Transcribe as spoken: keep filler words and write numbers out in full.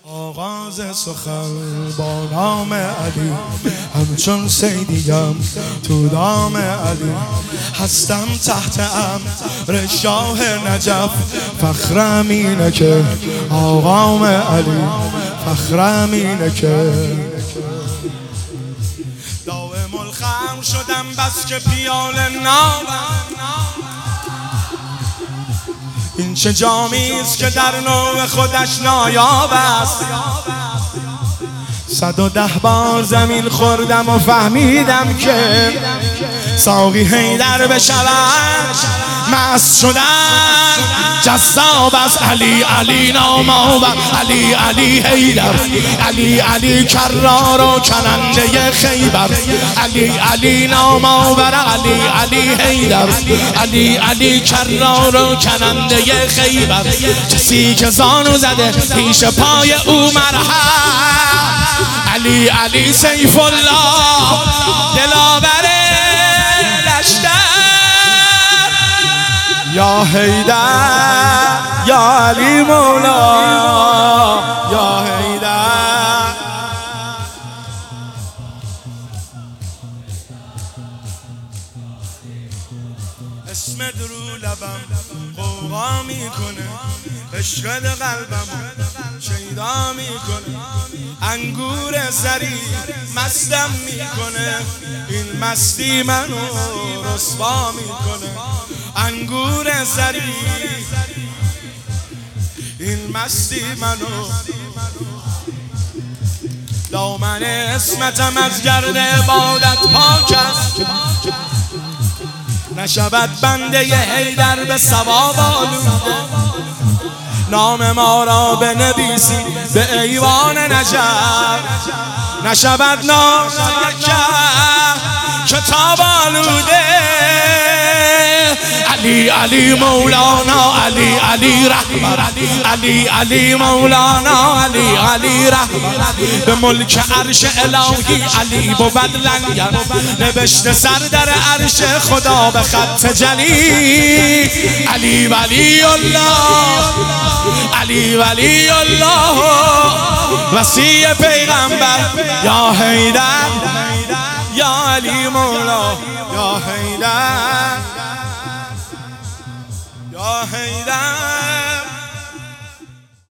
آغاز سخن با نام علی، همچون صیدیم تو دام علی. هستم تحت امر شاه نجف، فخرم اینه که آقام علی، فخرم اینه که دائم الخمر شدم بس که پیاله نابم. این چه جامیست که در نوع خودش نایاب است. صد و ده بار زمین خوردم و فهمیدم که ساقی حیدر بشود مست شدن جذاب است. علی علی نامآور، علی علی حیدر، علی علی کرار و کننده خیبر، علی علی نامآور، علی علی حیدر، علی علی کرار و کننده خیبر. کسی که زانو زده پیش پای او مرهم، علی علی سیف الله دلاور لشکر. یا حیدر یا علی مولا یا حیدر. اسم درو لبم قوقا میکنه، عشق قلبم شیدا میکنه. انگور زری مستم میکنه، این مستی منو رسوا میکنه. انگور زری این مستی منو. دامن اسمتم از گرد عبادت پاک است، نشود بنده حیدر به ثواب آلوده. نام ما را بنویسی به ایوان نجف، نشود نام کتاب آلوده. علی علی مولانا، علی علی رهبر، علی علی مولانا، علی علی رهبر. به ملک عرش الهی علی بود لنگر، نوشته سر در عرش خدا به خط جلی. علی ولی الله، علی ولی الله، وصی پیغمبر. یا حیدر یا علی مولا یا حیدر یا حیدر.